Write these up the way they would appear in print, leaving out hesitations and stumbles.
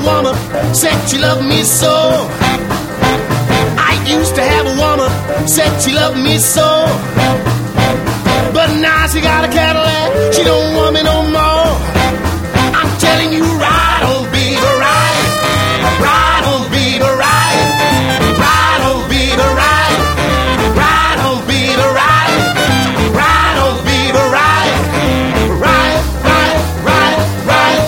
woman, said she loved me so. I used to have a woman, said she loved me so. But now she got a Cadillac, she don't want me no more. I'm telling you, ride on, baby, ride. Ride on, baby, ride. Ride on, baby, ride. Ride on, baby, ride. Ride on, baby, ride. Ride, ride, ride, ride.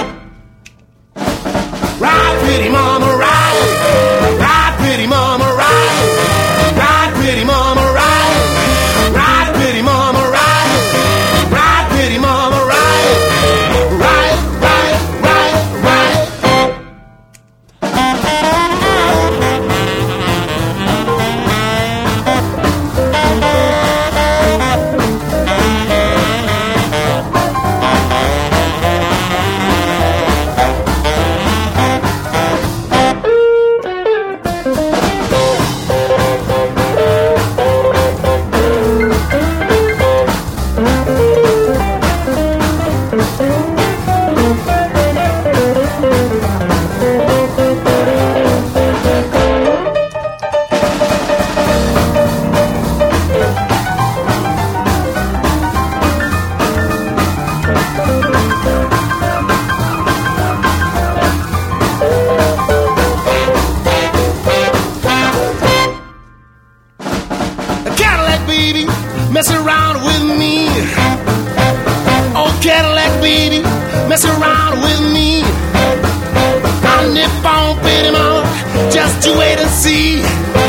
Ride, pretty mama, ride. Ride, pretty mama, ride. Ride, pretty mama, ride. Ride, pretty mama, ride. Ride, pretty mama, ride. Ride, ride, ride, ride. Cadillac, baby, mess around with me. Oh, Cadillac, baby, mess around with me. I'll nip on, pretty mama, just you wait and see.